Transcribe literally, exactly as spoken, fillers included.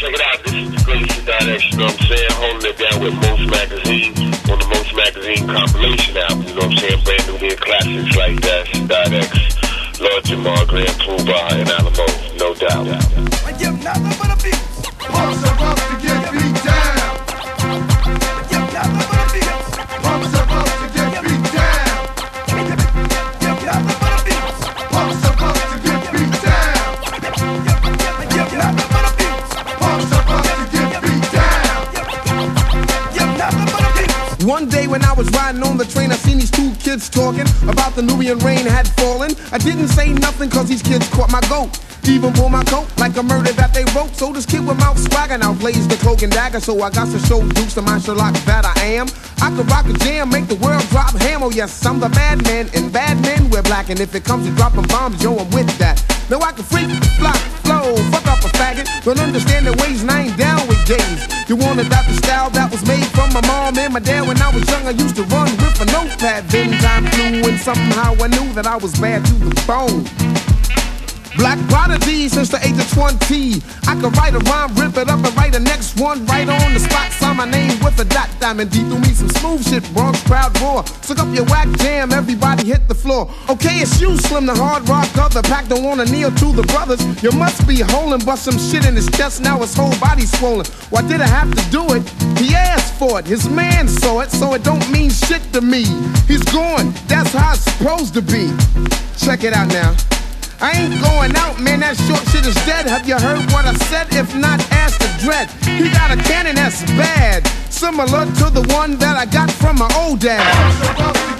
check it out. This is the Greatest Direct, you know what I'm saying? Holding it down with Most Magazine on the Most Magazine compilation album, you know what I'm saying? Brand new hit classics like that, Direct, Lord Jamar, Grand Puba, and Alamo, no doubt. I give nothing but a beat. Pumps are up to get beat down. I give nothing but a beat. Pumps are up to get beat down. I give nothing but a beat. Pumps are up to get beat down. I give nothing but a beat. Pumps are up to get beat down. I give nothing but a beat. One day when I was riding on the train, I seen these two kids talking about the Nubian rain had fallen. I didn't say nothing cause these kids caught my goat. Even pull my coat like a murder that they wrote. So this kid with mouth swagger now plays the cloak and dagger. So I got to show Dukes to my Sherlock that I am. I could rock a jam, make the world drop ham. Oh yes, I'm the bad man, and bad men wear black. And if it comes to dropping bombs, yo, I'm with that. Now I can freak, fly, flow, fuck up a faggot. Don't understand the ways and I ain't down with gays. You want about the style that was made from my mom and my dad. When I was young, I used to run with a notepad. Then time flew and somehow I knew that I was bad to the bone. Black prodigy since the age of twenty. I could write a rhyme, rip it up and write the next one right on the spot. Sign my name with a dot. Diamond D threw me some smooth shit. Bronx crowd roar. Suck up your whack jam, everybody hit the floor. Okay, it's you, Slim, the hard rock other pack. Don't wanna kneel to the brothers. You must be holding, bust some shit in his chest. Now his whole body's swollen. Why did I have to do it? He asked for it. His man saw it, so it don't mean shit to me. He's gone. That's how it's supposed to be. Check it out now. I ain't going out, man, that short shit is dead. Have you heard what I said? If not, ask the dread. He got a cannon that's bad, similar to the one that I got from my old dad.